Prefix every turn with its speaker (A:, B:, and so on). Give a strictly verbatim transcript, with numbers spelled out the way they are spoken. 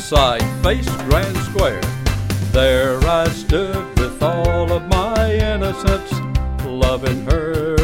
A: Westside faced Grand Square. There I stood with all of my innocence, loving her